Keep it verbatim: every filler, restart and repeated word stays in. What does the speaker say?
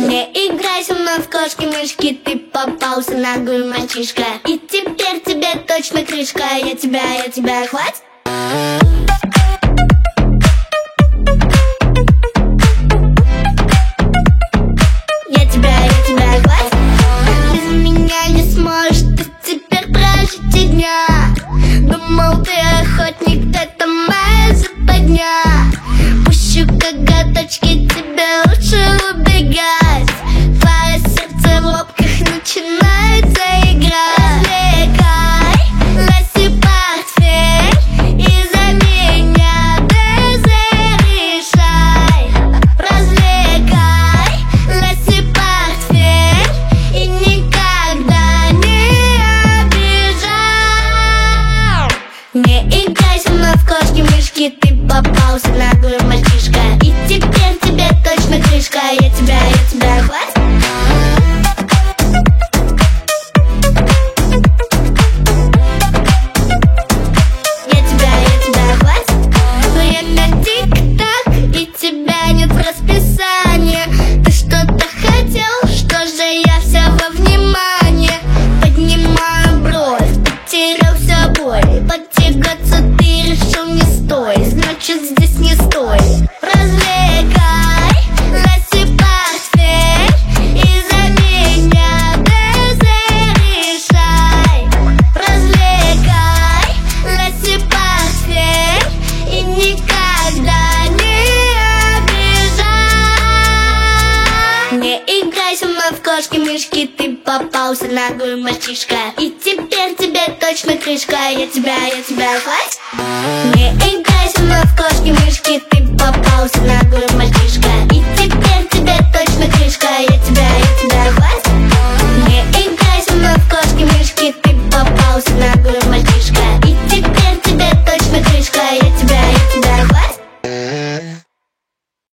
Не играй со мной в кошки-мышки, ты попался наглый мальчишка. И теперь тебе точно крышка, я тебя, я тебя, хватит? Я тебя, я тебя, хватит? Без меня не сможешь ты теперь прожить и дня. Думал, ты охотник, это моя западня. Пущу коготочки, тебе лучше убегать. Твое сердце в лобках начинает заиграть. Развлекай, лоси портфель и за меня ДЗ решай. Развлекай, лоси портфель и никогда не обижай. Не играй со мной в кошки-мышки, ты попался наглый мальчишка. И теперь тебе точно крышка, я тебя, я тебя, хватит? Я тебя, я тебя, хватит? Время тик-так, и тебя нет в расписании. Ты что-то хотел, что же я вся во внимание? Поднимаю бровь, потерял все боль. Потягаться ты решил не стоит, значит здесь не стоит. Развлекай, лоси портфель и за меня ДЗ решай. Развлекай, лоси портфель и никогда не обижай. Не играй со мной в кошки-мышки, ты попался наглый мальчишка. И теперь тебе точно крышка, я тебя, я тебя, хватит? Не играй со мной в кошки-мышки, ты попался наглый мальчишка. И